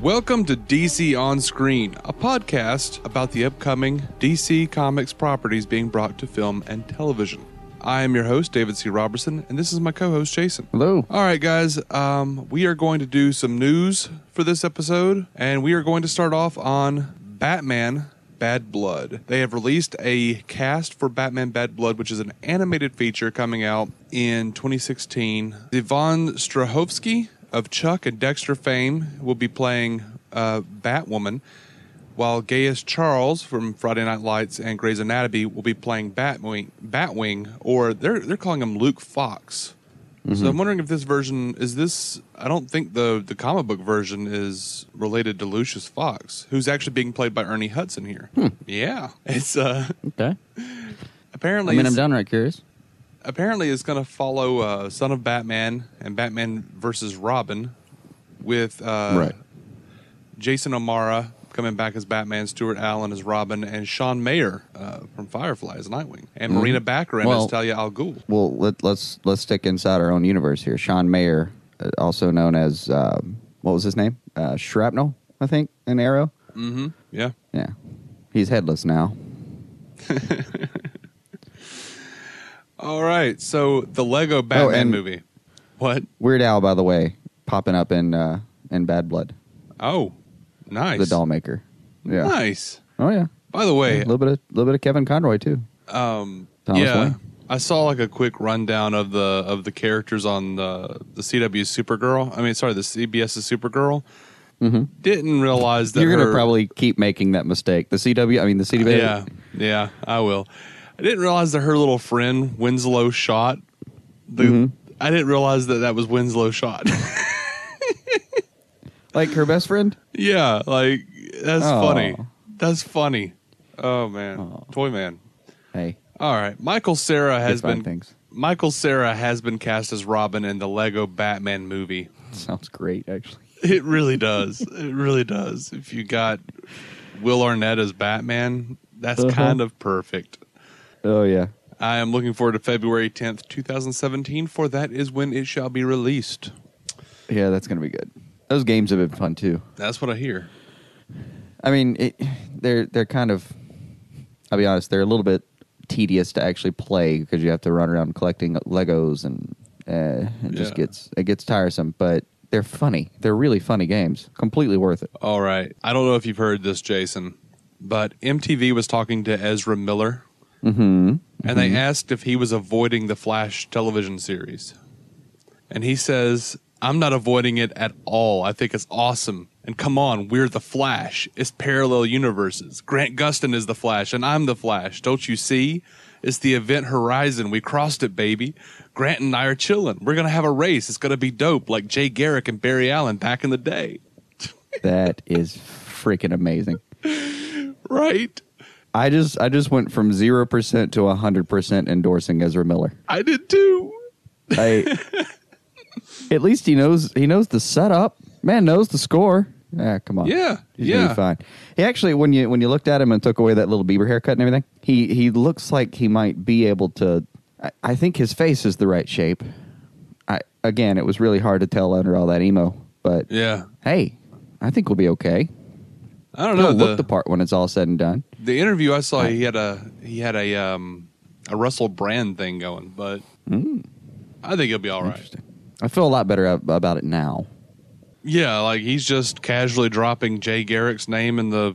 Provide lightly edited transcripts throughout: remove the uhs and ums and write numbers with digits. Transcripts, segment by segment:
Welcome to DC On Screen, a podcast about the upcoming DC Comics properties being brought to film and television. I am your host, David C. Robertson, and this is my co-host, Jason. Hello. All right, guys, we are going to do some news for this episode, and we are going to start off on Batman Bad Blood. They have released a cast for Batman Bad Blood, which is an animated feature coming out in 2016. Yvonne Strahovski of Chuck and Dexter fame will be playing Batwoman, while Gaius Charles from Friday Night Lights and Grey's Anatomy will be playing Batwing, or they're calling him Luke Fox. Mm-hmm. So I'm wondering if this version is this. I don't think the comic book version is related to Lucius Fox, who's actually being played by Ernie Hudson here. Yeah, it's okay. Apparently, I'm downright curious. Apparently, it's going to follow Son of Batman and Batman versus Robin, with Jason O'Mara coming back as Batman, Stuart Allen as Robin, and Sean Mayer from Firefly as Nightwing, and Marina Baccarin as Talia al Ghul. Well, let's stick inside our own universe here. Sean Mayer, also known as what was his name? Shrapnel, I think, in Arrow. Mm-hmm. Yeah. He's headless now. All right, so the Lego Batman movie. What? Weird Al, by the way, popping up in Bad Blood. Oh, nice. The doll maker. Yeah. Nice. Oh yeah. By the way, a little bit of Kevin Conroy too. Thomas Wayne. I saw like a quick rundown of the characters on the CW's Supergirl. I mean, sorry, the CBS's Supergirl. Mm-hmm. Didn't realize that you're going to probably keep making that mistake. The CW. Yeah, I will. I didn't realize that her little friend Winslow Schott. I didn't realize that was Winslow Schott. Like her best friend? Yeah, like that's funny. That's funny. Oh man, Toy Man. Hey. All right, Michael Cera has been cast as Robin in the Lego Batman movie. Sounds great, actually. It really does. It really does. If you got Will Arnett as Batman, that's kind of perfect. Oh yeah. I am looking forward to February 10th, 2017, for that is when it shall be released. Yeah, that's going to be good. Those games have been fun, too. That's what I hear. I mean, they're kind of, I'll be honest, they're a little bit tedious to actually play because you have to run around collecting Legos and it gets tiresome, but they're funny. They're really funny games. Completely worth it. All right. I don't know if you've heard this, Jason, but MTV was talking to Ezra Miller. Mm-hmm. And they asked if he was avoiding the Flash television series. And he says, I'm not avoiding it at all. I think it's awesome. And come on, we're the Flash. It's parallel universes. Grant Gustin is the Flash, and I'm the Flash. Don't you see? It's the event horizon. We crossed it, baby. Grant and I are chilling. We're going to have a race. It's going to be dope, like Jay Garrick and Barry Allen back in the day. That is freaking amazing. Right? I just went from 0% to 100% endorsing Ezra Miller. I did too. At least he knows the setup. Man knows the score. Come on. Yeah, He's gonna be fine. He actually, when you looked at him and took away that little Bieber haircut and everything, he looks like he might be able to. I think his face is the right shape. Again, it was really hard to tell under all that emo, but yeah. Hey, I think we'll be okay. I don't know. He'll look the part when it's all said and done. The interview I saw, he had a Russell Brand thing going, but I think he'll be all right. Interesting. I feel a lot better about it now. Yeah, like he's just casually dropping Jay Garrick's name no,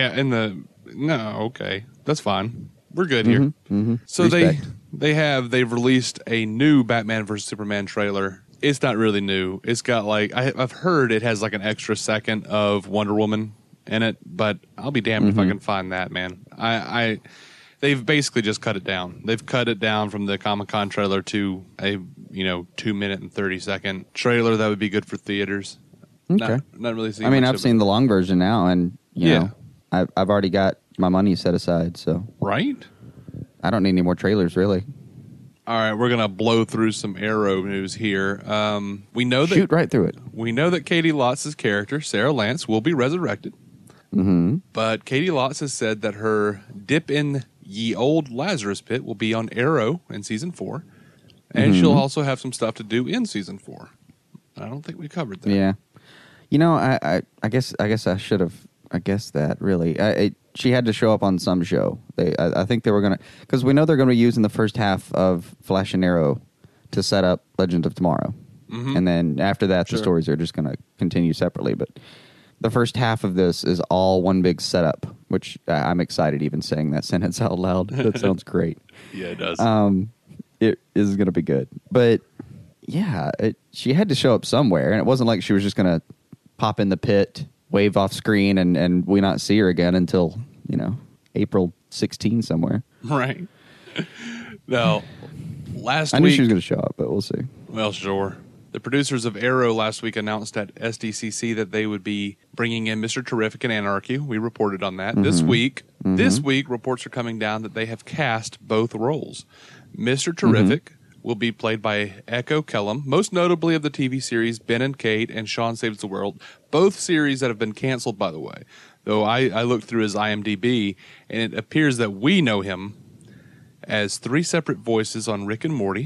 okay, that's fine. We're good here. Mm-hmm. So Respect. they've released a new Batman vs Superman trailer. It's not really new. It's got like I've heard it has like an extra second of Wonder Woman in it, but I'll be damned if I can find that, man. They've basically just cut it down. They've cut it down from the Comic-Con trailer to a 2-minute and 30-second trailer that would be good for theaters. Okay. Not really seeing. I mean, much I've of seen it. the long version now, and you know, I've already got my money set aside, so right. I don't need any more trailers, really. All right, we're gonna blow through some Arrow news here. We know that Shoot right through it. We know that Katie Lotz' character Sarah Lance will be resurrected. Mm-hmm. But Katie Lotz has said that her dip in ye old Lazarus pit will be on Arrow in season 4, and she'll also have some stuff to do in season 4. I don't think we covered that. Yeah. You know, I guess I should have. I guess that really. She had to show up on some show. I think they were gonna, because we know they're gonna be using the first half of Flash and Arrow to set up Legend of Tomorrow, and then after that, the stories are just gonna continue separately. But the first half of this is all one big setup, which I'm excited even saying that sentence out loud. That sounds great. Yeah, it does. It is gonna be good, but yeah, she had to show up somewhere, and it wasn't like she was just gonna pop in the pit, wave off screen, and we not see her again until, April 16 somewhere. Right. No. Last I knew week, she was going to show up, but we'll see. Well, sure. The producers of Arrow last week announced at SDCC that they would be bringing in Mr. Terrific and Anarchy. We reported on that. This week, reports are coming down that they have cast both roles. Mr. Terrific will be played by Echo Kellum, most notably of the TV series Ben and Kate and Sean Saves the World, both series that have been canceled, by the way. Though I looked through his IMDb, and it appears that we know him as 3 separate voices on Rick and Morty.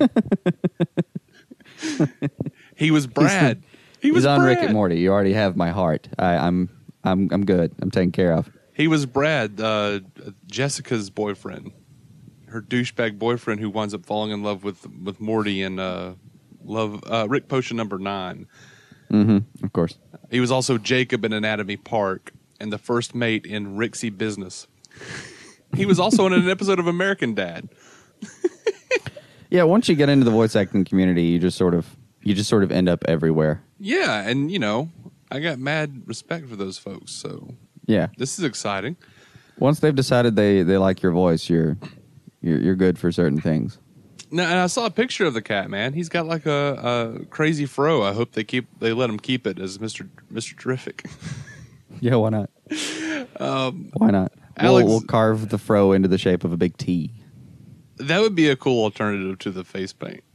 He was Brad. He's on Rick and Morty. You already have my heart. I'm good. I'm taken care of. He was Brad, Jessica's boyfriend, her douchebag boyfriend who winds up falling in love with Morty in Rick Potion number 9. Of course. He was also Jacob in Anatomy Park and the first mate in Rixie Business. He was also in an episode of American Dad. Yeah, once you get into the voice acting community, you just sort of end up everywhere. Yeah, and I got mad respect for those folks. So yeah, this is exciting. Once they've decided they like your voice, you're good for certain things. Now, and I saw a picture of the cat, man. He's got like a crazy fro. I hope they let him keep it as Mr. Terrific. Yeah, why not? Why not? We'll carve the fro into the shape of a big T. That would be a cool alternative to the face paint.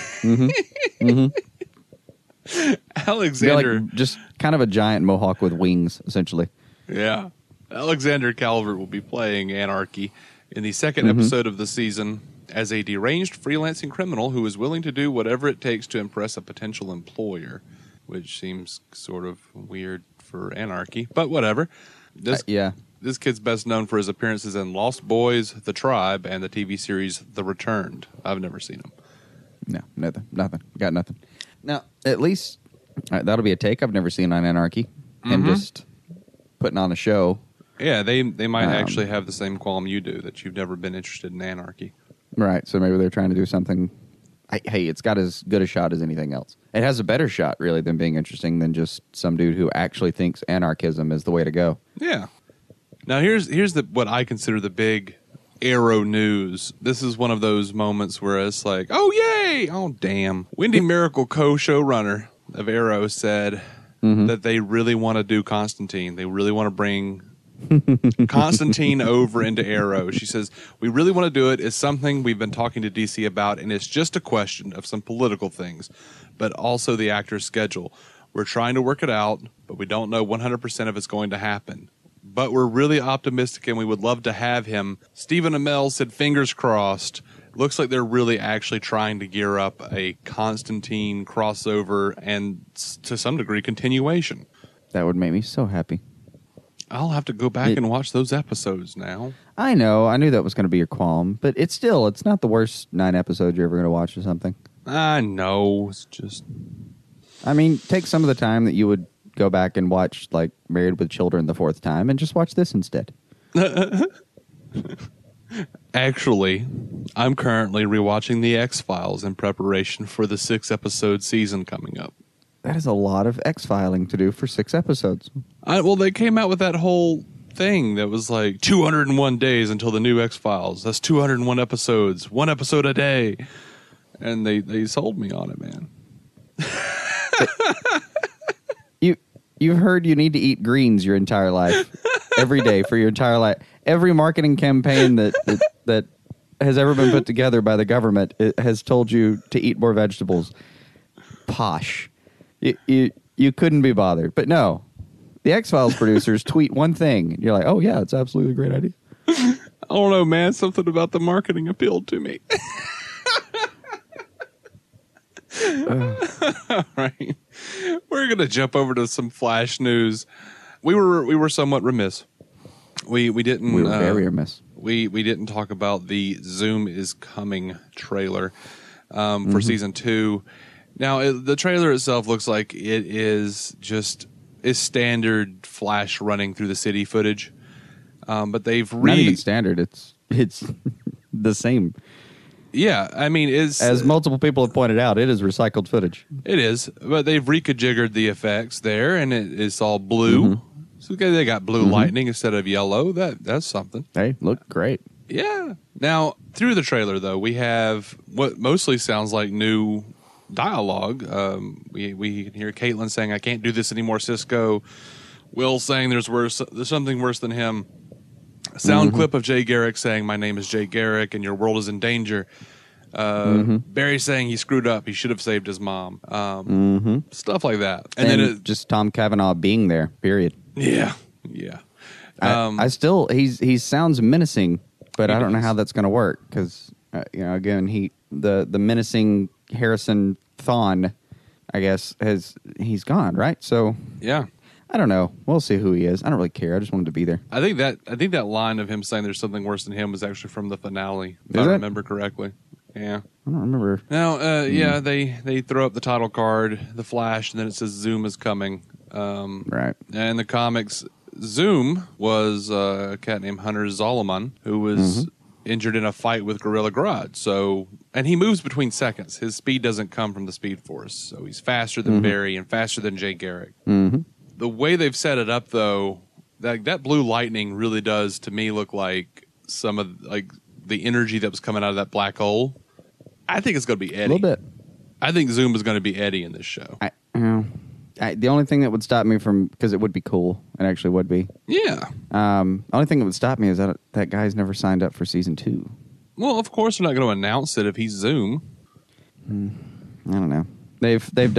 Alexander, like just kind of a giant mohawk with wings, essentially. Yeah, Alexander Calvert will be playing Anarchy in the second episode of the season as a deranged freelancing criminal who is willing to do whatever it takes to impress a potential employer, which seems sort of weird for Anarchy, but whatever. This kid's best known for his appearances in Lost Boys, The Tribe, and the TV series The Returned. I've never seen him. No, nothing. Got nothing. Now, at least that'll be a take I've never seen on Anarchy. And just putting on a show. Yeah, they might actually have the same qualm you do, that you've never been interested in Anarchy. Right, so maybe they're trying to do something. Hey, it's got as good a shot as anything else. It has a better shot, really, than being interesting than just some dude who actually thinks anarchism is the way to go. Yeah. Now, here's what I consider the big Arrow news. This is one of those moments where it's like, oh, yay! Oh, damn. Wendy Miracle, co-showrunner of Arrow, said that they really want to do Constantine. They really want to bring Constantine over into Arrow. She says, we really want to do it. It's something we've been talking to DC about, and it's just a question of some political things, but also the actor's schedule. We're trying to work it out, but we don't know 100% if it's going to happen. But we're really optimistic, and we would love to have him. Stephen Amell said, fingers crossed. Looks like they're really actually trying to gear up a Constantine crossover and, to some degree, continuation. That would make me so happy. I'll have to go back and watch those episodes now. I know. I knew that was going to be your qualm. But it's not the worst 9 episodes you're ever going to watch or something. I know. It's just... I mean, take some of the time that you would go back and watch, like, Married with Children the 4th time and just watch this instead. Actually, I'm currently rewatching The X-Files in preparation for the 6-episode season coming up. That is a lot of X-Filing to do for 6 episodes. Well, they came out with that whole thing that was like 201 days until the new X-Files. That's 201 episodes, 1 episode a day. And they sold me on it, man. You've heard you need to eat greens your entire life, every day for your entire life. Every marketing campaign that has ever been put together by the government has told you to eat more vegetables. Posh. You couldn't be bothered. But no, the X-Files producers tweet one thing, and you're like, oh, yeah, it's absolutely a great idea. I don't know, man. Something about the marketing appealed to me. All right. We're we're gonna jump over to some Flash news. We were somewhat remiss. We didn't. We were very remiss. We didn't talk about the Zoom is Coming trailer for season 2. Now the trailer itself looks like it is standard Flash running through the city footage, but they've Not even standard. It's the same. Yeah, I mean, as multiple people have pointed out, it is recycled footage. It is, but they've reconfigured the effects there, and it's all blue. So they got blue lightning instead of yellow. That's something. Hey, look great. Yeah. Now, through the trailer, though, we have what mostly sounds like new dialogue. We can hear Caitlin saying, "I can't do this anymore, Cisco." Will saying, "There's something worse than him." Sound clip of Jay Garrick saying, "My name is Jay Garrick, and your world is in danger." Barry saying he screwed up. He should have saved his mom. Stuff like that. And then just Tom Cavanaugh being there, period. Yeah. I still, he sounds menacing, but I don't know how that's going to work because, again, the menacing Harrison Thawne, I guess, he's gone, right? So yeah. I don't know. We'll see who he is. I don't really care. I just want him to be there. I think that line of him saying there's something worse than him was actually from the finale, if I remember correctly. Yeah. I don't remember. Now, they throw up the title card, the Flash, and then it says Zoom is coming. Right. And the comics, Zoom was a cat named Hunter Zolomon, who was injured in a fight with Gorilla Grodd. And he moves between seconds. His speed doesn't come from the Speed Force. So he's faster than Barry and faster than Jay Garrick. The way they've set it up, though, that blue lightning really does, to me, look like some of the energy that was coming out of that black hole. I think it's going to be Eddie. A little bit. I think Zoom is going to be Eddie in this show. The only thing that would stop me from, because it would be cool, it actually would be. Yeah. The only thing that would stop me is that guy's never signed up for season 2. Well, of course they're not going to announce it if he's Zoom. I don't know. They've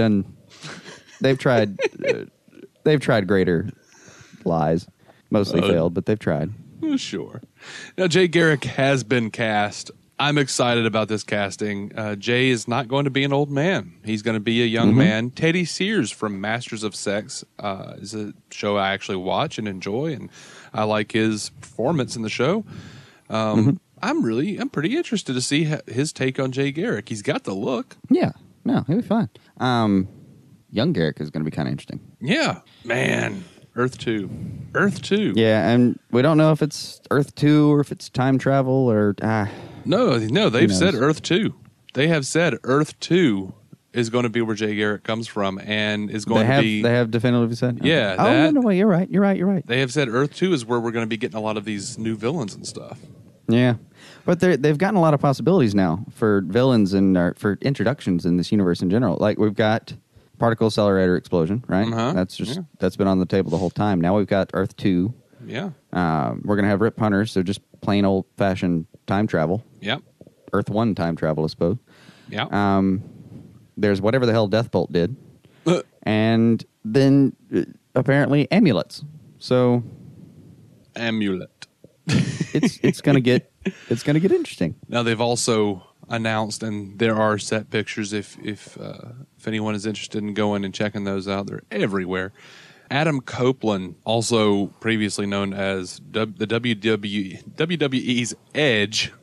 tried. They've tried greater lies. Mostly failed, but they've tried. Sure. Now, Jay Garrick has been cast. I'm excited about this casting. Jay is not going to be an old man. He's going to be a young man. Teddy Sears from Masters of Sex is a show I actually watch and enjoy, and I like his performance in the show. I'm pretty interested to see his take on Jay Garrick. He's got the look. Yeah. No, he'll be fine. Young Garrick is going to be kind of interesting. Yeah. Man. Earth 2. Yeah, and we don't know if it's Earth 2 or if it's time travel or... No, they've said Earth 2. They have said Earth 2 is going to be where Jay Garrick comes from and is going to be... They have definitively said? Okay. Yeah. No, you're right. They have said Earth 2 is where we're going to be getting a lot of these new villains and stuff. Yeah. But they've gotten a lot of possibilities now for villains and for introductions in this universe in general. Like, we've got... Particle accelerator explosion, right? That's been on the table the whole time. Now we've got Earth 2. Yeah. We're going to have Rip Hunter, so just plain old-fashioned time travel. Yep. Earth 1 time travel, I suppose. Yeah. There's whatever the hell Deathbolt did. And then, apparently, amulets. So... Amulet. it's going to get interesting. Now, they've also... announced, and there are set pictures if anyone is interested in going and checking those out. They're everywhere. Adam Copeland, also previously known as the WWE's Edge,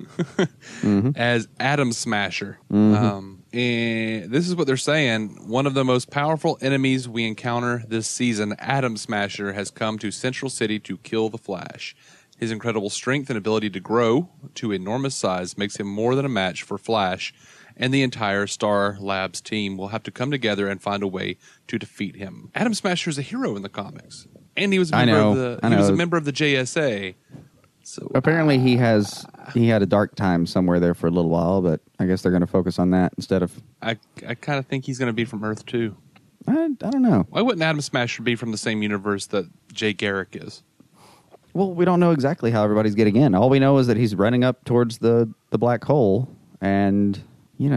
as Atom Smasher. And this is what they're saying. One of the most powerful enemies we encounter this season, Atom Smasher, has come to Central City to kill the Flash. His incredible strength and ability to grow to enormous size makes him more than a match for Flash, and the entire Star Labs team will have to come together and find a way to defeat him. Atom Smasher is a hero in the comics, and he was a member of the JSA. So apparently he had a dark time somewhere there for a little while, but I guess they're going to focus on that instead of. I kind of think he's going to be from Earth 2. I don't know. Why wouldn't Atom Smasher be from the same universe that Jay Garrick is? Well, we don't know exactly how everybody's getting in. All we know is that he's running up towards the black hole, and, we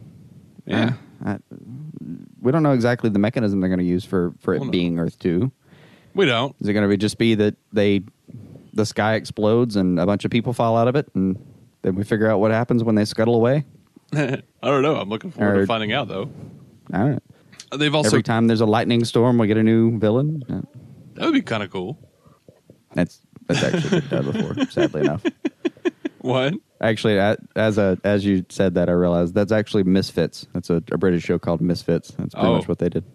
don't know exactly the mechanism they're going to use for it being Earth 2. We don't. Is it going to be that the sky explodes and a bunch of people fall out of it, and then we figure out what happens when they scuttle away? I don't know. I'm looking forward to finding out, though. I don't know. They've also Every time there's a lightning storm, we get a new villain. that would be kind of cool. That's actually been done before, sadly enough. What? Actually, as you said that, I realized that's actually Misfits. That's a British show called Misfits. That's pretty much what they did.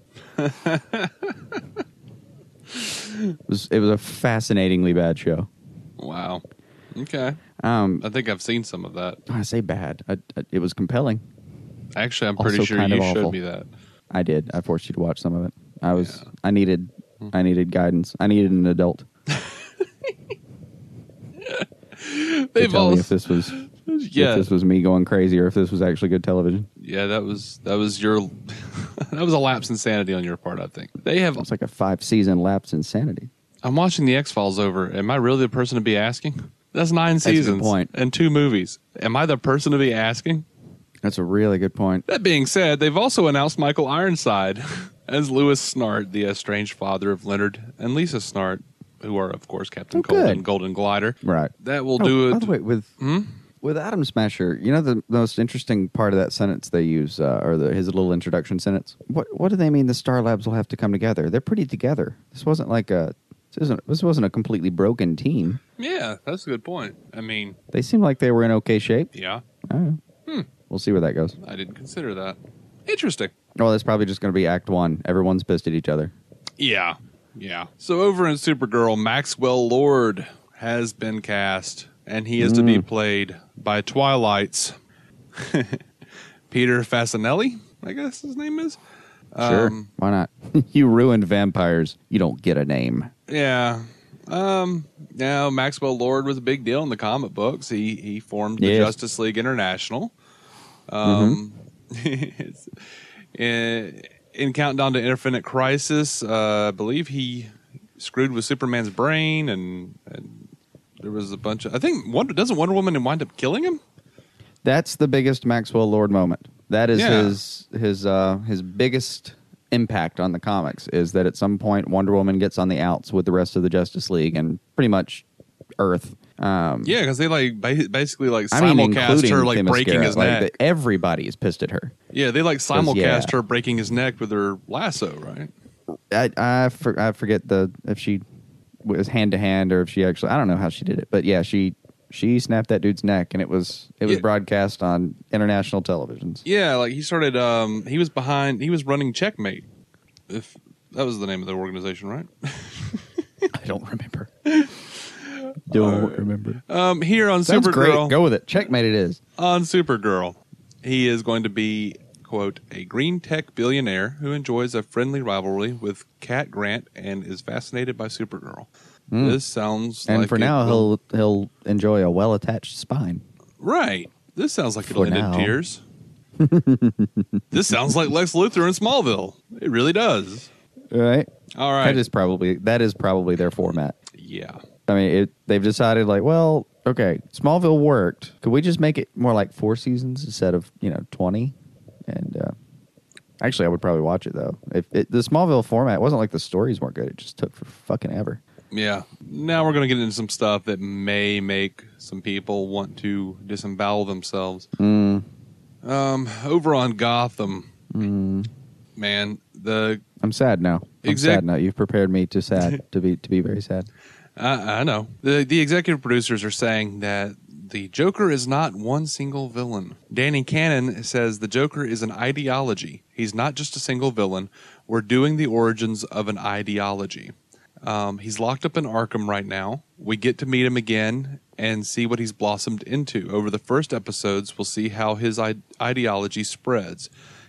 It was a fascinatingly bad show. Wow. Okay. I think I've seen some of that. I say bad. It was compelling. Actually, I'm pretty Also sure kind you of showed awful. me that. I did. I forced you to watch some of it. I needed guidance. I needed an adult. They've tell me all if this was if yeah this was me going crazy or if this was actually good television. yeah that was your that was a lapse in sanity on your part. I think they have. It's like a 5-season lapse in sanity. I'm watching the X-Files over. Am I really the person to be asking? That's 9 a seasons good point. and 2 movies. Am I the person to be asking? That's a really good point. That being said, they've also announced Michael Ironside as Lewis Snart, the estranged father of Leonard and Lisa Snart, who are, of course, Captain Cold good. and Golden Glider. Right. That will do By it. the way, with Atom Smasher, you know the most interesting part of that sentence they use, or his little introduction sentence. What do they mean? The Star Labs will have to come together. They're pretty together. This wasn't like this wasn't a completely broken team. Yeah, that's a good point. I mean, They seemed like they were in okay shape. yeah, I don't know. We'll see where that goes. I didn't consider that. Interesting. Oh, that's probably just going to be Act 1. Everyone's pissed at each other. Yeah, yeah. So over in Supergirl, Maxwell Lord has been cast, and he is to be played by Twilight's Peter Fasinelli, I guess his name is. Sure. Why not? You ruined vampires. You don't get a name. Yeah. Now Maxwell Lord was a big deal in the comic books. He formed the Yes. Justice League International. In Countdown to Infinite Crisis, I believe he screwed with Superman's brain, and there was a bunch of. I think doesn't Wonder Woman wind up killing him? That's the biggest Maxwell Lord moment. That is Yeah. his biggest impact on the comics is that at some point Wonder Woman gets on the outs with the rest of the Justice League and pretty much Earth. Yeah, because they basically including simulcast her breaking Themyscira. his neck. Everybody is pissed at her. Yeah, they simulcast yeah. her breaking his neck with her lasso, right? I forget if she was hand to hand or if she actually, I don't know how she did it, but yeah, she snapped that dude's neck and it was Yeah. broadcast on international televisions. Yeah, he started. He was running Checkmate. If that was the name of the organization, right? I don't remember. Don't remember. Here on Sounds great. Supergirl, Go with it. Checkmate it is. on Supergirl, he is going to be, quote, a green tech billionaire who enjoys a friendly rivalry with Cat Grant and is fascinated by Supergirl. This sounds And like for it now, will- he'll enjoy a well-attached spine. right. This sounds like it'll For end in now. tears. This sounds like Lex Luthor in Smallville. It really does. Right. All right. That is probably their format. Yeah. I mean, they've decided well, okay, Smallville worked. Could we just make it more like 4 seasons instead of 20? And actually, I would probably watch it though. If the Smallville format wasn't like the stories weren't good, it just took for fucking ever. Yeah. Now we're going to get into some stuff that may make some people want to disembowel themselves. Over on Gotham, man, I'm sad now. I'm sad now. You've prepared me to be very sad. I know. The executive producers are saying that the Joker is not one single villain. Danny Cannon says the Joker is an ideology. He's not just a single villain. We're doing the origins of an ideology. He's locked up in Arkham right now. We get to meet him again and see what he's blossomed into. Over the first episodes, we'll see how his ideology spreads.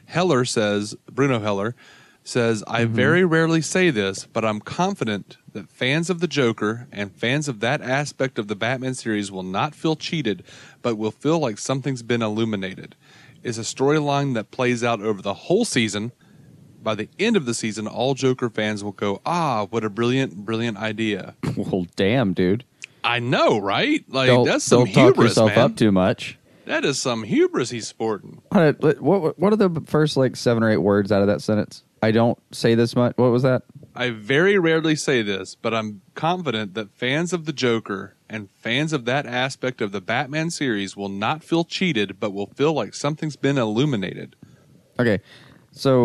Bruno Heller says, I very rarely say this, but I'm confident that fans of the Joker and fans of that aspect of the Batman series will not feel cheated, but will feel like something's been illuminated. It's a storyline that plays out over the whole season. By the end of the season, all Joker fans will go, what a brilliant, brilliant idea. Well, damn, dude. I know, right? That's some don't hubris, talk yourself man. up too much. That is some hubris he's sporting. What are the first 7 or 8 words out of that sentence? I don't say this much. What was that? I very rarely say this, but I'm confident that fans of the Joker and fans of that aspect of the Batman series will not feel cheated, but will feel like something's been illuminated. Okay, so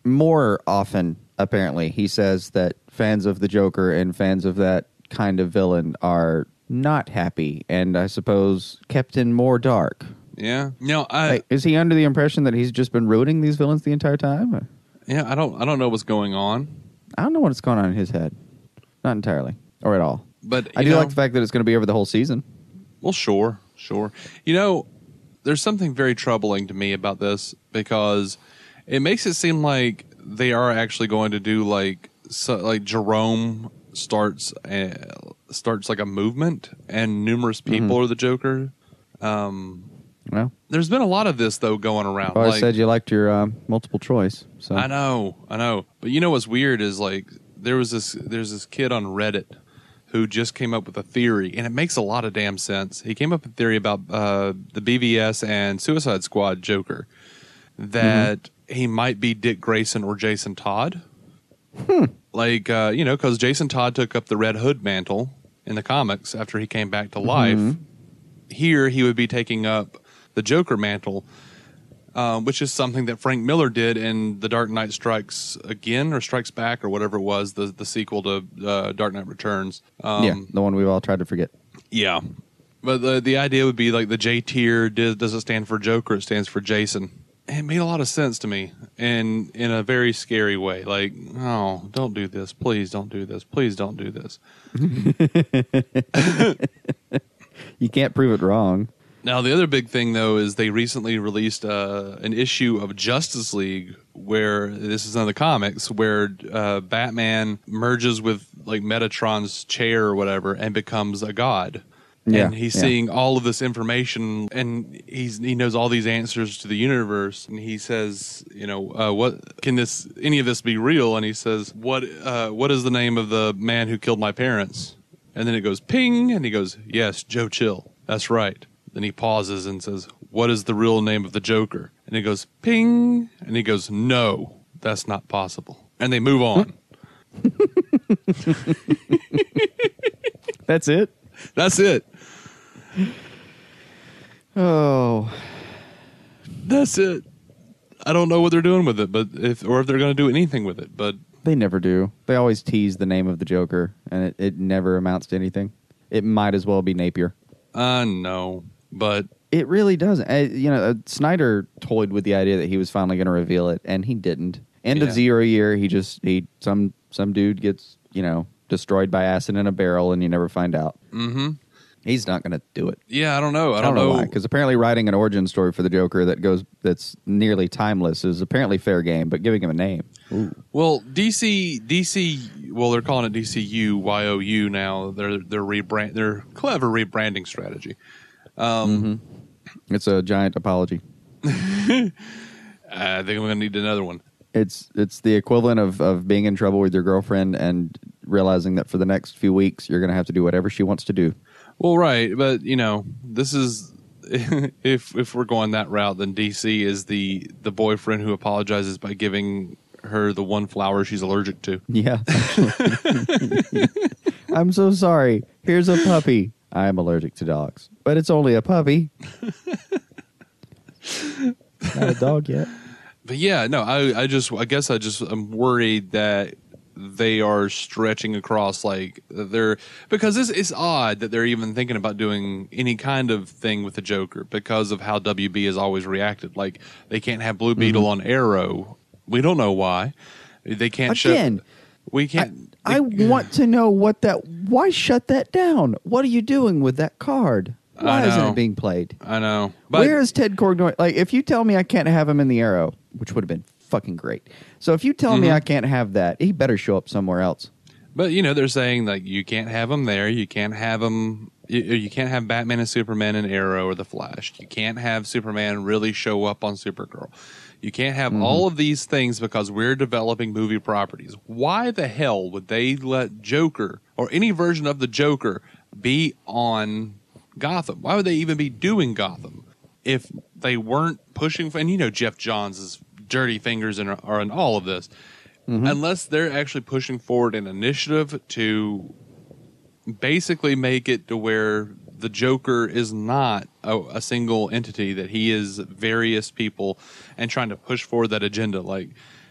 more often, apparently, he says that fans of the Joker and fans of that kind of villain are not happy, and I suppose kept in more dark. Yeah. No, is he under the impression that he's just been rooting these villains the entire time? Yeah, I don't know what's going on. I don't know what's going on in his head. Not entirely, or at all. But I do like the fact that it's going to be over the whole season. Well, sure. You know, there's something very troubling to me about this because it makes it seem like they are actually going to do like Jerome starts like a movement, and numerous people are the Joker. Well, there's been a lot of this though going around. I said you liked your multiple choice. So I know. But you know what's weird is like there's this kid on Reddit who just came up with a theory, and it makes a lot of damn sense. He came up with a theory about the BVS and Suicide Squad Joker, that he might be Dick Grayson or Jason Todd. Like, because Jason Todd took up the Red Hood mantle in the comics after he came back to life. Here, he would be taking up the Joker mantle, which is something that Frank Miller did in The Dark Knight Strikes Again or Strikes Back or whatever it was, the sequel to Dark Knight Returns. The one we've all tried to forget. Yeah. But the idea would be like the J tier doesn't stand for Joker, it stands for Jason. It made a lot of sense to me in a very scary way. Like, oh, don't do this. Please don't do this. Please don't do this. You can't prove it wrong. Now, the other big thing, though, is they recently released an issue of Justice League where, this is in the comics, where Batman merges with like Metatron's chair or whatever and becomes a god. Yeah, and he's seeing all of this information, and he knows all these answers to the universe. And he says, what can any of this be real? And he says, what is the name of the man who killed my parents? And then it goes ping, and he goes, yes, Joe Chill. That's right. Then he pauses and says, what is the real name of the Joker? And he goes, ping, and he goes, no, that's not possible. And they move on. That's it? That's it. Oh, that's it. I don't know what they're doing with it, but if they're going to do anything with it, but they never do. They always tease the name of the Joker, and it never amounts to anything. It might as well be Napier. No, but it really doesn't. Snyder toyed with the idea that he was finally going to reveal it, and he didn't. End of Zero Year, some dude gets destroyed by acid in a barrel, and you never find out. Mm-hmm. He's not going to do it. Yeah, I don't know. I don't know why. Because apparently writing an origin story for the Joker that's nearly timeless is apparently fair game, but giving him a name. Ooh. Well, DC. Well, they're calling it DCU YOU now. Their clever rebranding strategy. It's a giant apology. I think I'm going to need another one. It's the equivalent of being in trouble with your girlfriend and realizing that for the next few weeks you're going to have to do whatever she wants to do. Well, right, but this is if we're going that route, then DC is the boyfriend who apologizes by giving her the one flower she's allergic to. Yeah. I'm so sorry. Here's a puppy. I am allergic to dogs, but it's only a puppy. Not a dog yet. But yeah, no, I guess I'm worried that they are stretching across because it's odd that they're even thinking about doing any kind of thing with the Joker because of how WB has always reacted. Like they can't have Blue Beetle on Arrow. We don't know why. They can't we can't. I want to know why shut that down? What are you doing with that card? Why isn't it being played? I know. But where is Ted Kord? Like, if you tell me I can't have him in the Arrow, which would have been fucking great. So if you tell me I can't have that, he better show up somewhere else. But they're saying like you can't have him there. You can't have him. You can't have Batman and Superman and Arrow or the Flash. You can't have Superman really show up on Supergirl. You can't have all of these things because we're developing movie properties. Why the hell would they let Joker or any version of the Joker be on Gotham? Why would they even be doing Gotham if they weren't pushing for, and Jeff Johns' dirty fingers are in all of this, unless they're actually pushing forward an initiative to basically make it to where the Joker is not a single entity, that he is various people and trying to push forward that agenda. Like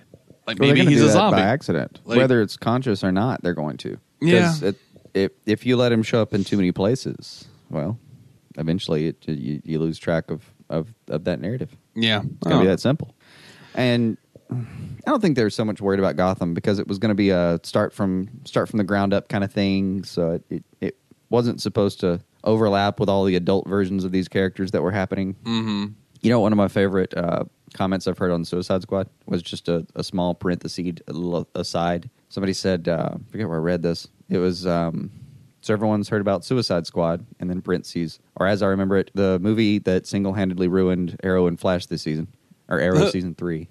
Like Well, they're maybe gonna he's do a that zombie. by accident. Like- Whether it's conscious or not, they're going to. Yeah. 'Cause if you let him show up in too many places, well, eventually you lose track of that narrative. Yeah. It's going to be that simple. And I don't think they're so much worried about Gotham because it was going to be a start from the ground up kind of thing. So it wasn't supposed to overlap with all the adult versions of these characters that were happening. Mm-hmm. You know, one of my favorite comments I've heard on Suicide Squad was just a small parenthesis, a little aside. Somebody said, I forget where I read this. It was, so everyone's heard about Suicide Squad, and then parentheses, or as I remember it, the movie that single-handedly ruined Arrow and Flash this season, or Arrow Season 3.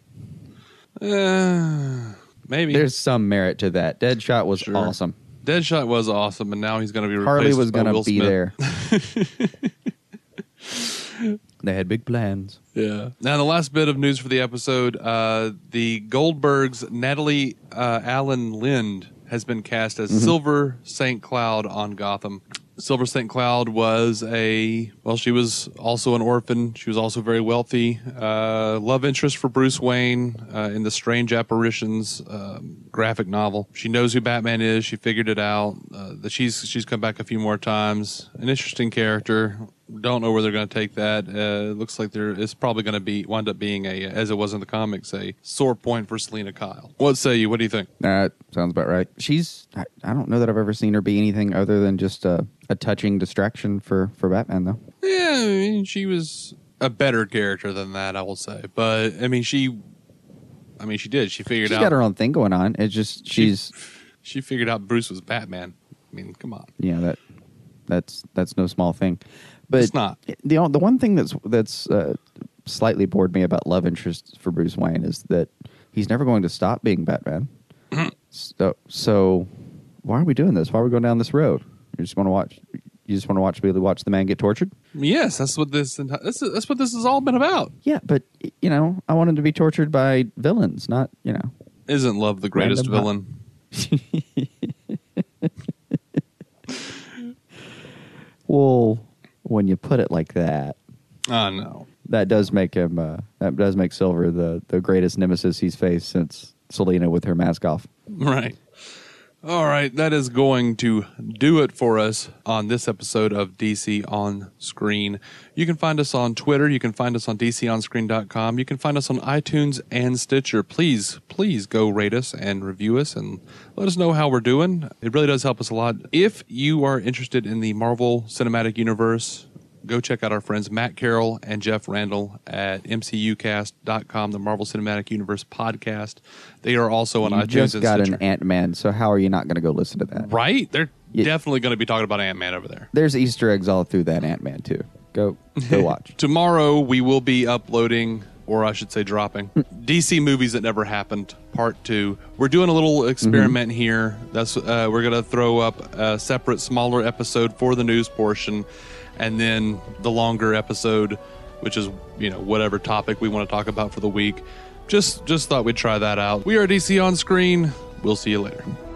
Maybe. There's some merit to that. Deadshot was Sure. awesome. Deadshot was awesome, and now he's going to be replaced Harley was by going Will to be Smith. there. They had big plans. Yeah. Now, the last bit of news for the episode, the Goldbergs' Natalie Allen Lind has been cast as Silver St. Cloud on Gotham. Silver St. Cloud was she was also an orphan. She was also very wealthy. Love interest for Bruce Wayne in the Strange Apparitions graphic novel. She knows who Batman is. She figured it out. That she's come back a few more times. An interesting character. Don't know where they're going to take that. Looks like it's probably going to wind up being as it was in the comics, a sore point for Selena Kyle. What say you? What do you think? That sounds about right. I don't know that I've ever seen her be anything other than just a touching distraction for Batman, though. Yeah, I mean, she was a better character than that, I will say. But I mean, she did. She figured She's out. got her own thing going on. It's just She figured out Bruce was Batman. I mean, come on. Yeah, that's no small thing. But It's not. the one thing that's slightly bored me about love interest for Bruce Wayne is that he's never going to stop being Batman. So why are we doing this? Why are we going down this road? You just want to watch the man get tortured? Yes, that's what this has all been about. Yeah, but I want him to be tortured by villains, not Isn't love the greatest Random villain? Well, when you put it like that, Oh no. that does make him. That does make Silver the greatest nemesis he's faced since Selena with her mask off. Right. All right, that is going to do it for us on this episode of DC On Screen. You can find us on Twitter. You can find us on DCOnScreen.com. You can find us on iTunes and Stitcher. Please go rate us and review us and let us know how we're doing. It really does help us a lot. If you are interested in the Marvel Cinematic Universe, go check out our friends Matt Carroll and Jeff Randall at MCUcast.com, the Marvel Cinematic Universe podcast. They are also on You iTunes just and got Stitcher. an Ant-Man, so how are you not going to go listen to that? Right? They're Yeah. definitely going to be talking about Ant-Man over there. There's Easter eggs all through that Ant-Man too. Go watch. Tomorrow we will be uploading, or I should say dropping, DC Movies That Never Happened, Part 2. We're doing a little experiment here. That's we're going to throw up a separate, smaller episode for the news portion, and then the longer episode, which is, whatever topic we want to talk about for the week. Just thought we'd try that out. We are DC On Screen. We'll see you later.